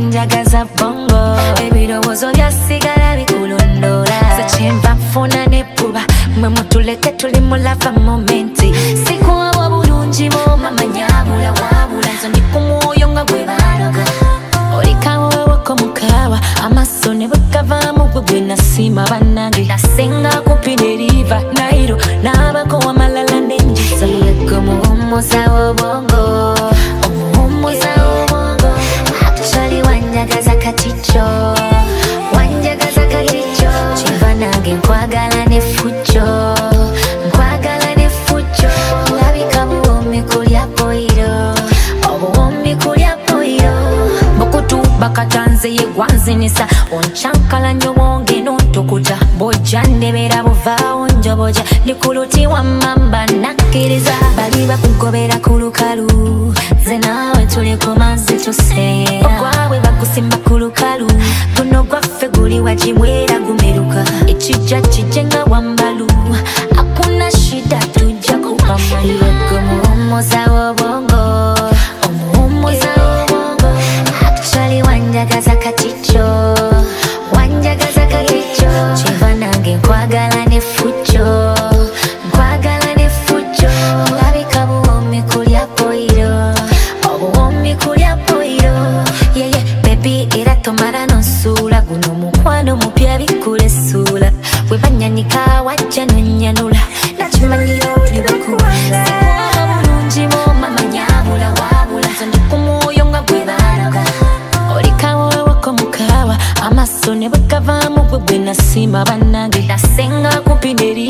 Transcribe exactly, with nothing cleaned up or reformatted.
wanjagaza bongo ebirowoozo byasigala bikulondola sekyenva nfuna nebbuba mwe mutuleke tuli mu lava momenti sikuwa bulungi mu mama nyabula wabula nzo ndi ku mwoyo nga gwe baloga olikawo wewako mukawa amaso ne bwegavaamu gwe gwe nasima bannange nasenga kumpi ne riva nairo n'abako wamalala nenjisa luleko muwummuza w'obwongo omuwummuza w'obwongo actually wanjagaza katicho wanjagaza katicho kiva nange nkwagala ne fucho nkwagala ne fucho labika buwumbi kulya poiro obuwumbi kulya poiro bukutu bakatanze ye gwanzinisa onchankala nyo wonge nontukuta boja ndebera buvaawo njoboja nikuluti wa mamba nakkiriza bali bakugobera ku lukalu ze naawe tuli ku mazzi tuseera ogwawe bakusimba ku lukalu guno gwaffe guli wagimwera gumeruka ekijja kijje nga wambalu akuna shida tujja kupamaliwego muwummuza w'obwongo omuwummuza w'obwongo actually wanjagaza katicho wanjagaza katicho kiva nange nkwagala ne fucho nkwagala ne fucho labika buwumbi kulya poiro obuwumbi kulya poiro yeye bebi era tomala nonsuula guno mukwano mupya bikula essuula we banyanika wajja nonyanula nakimanyira tuli bakuwanga bulungi mu mama nyabula wabula nzo ndi ku mwoyo nga gwe baloga olikawo wewako mukawa amaso ne bwegavaamu gwe gwe nasima bannange nasenga kumpi ne riva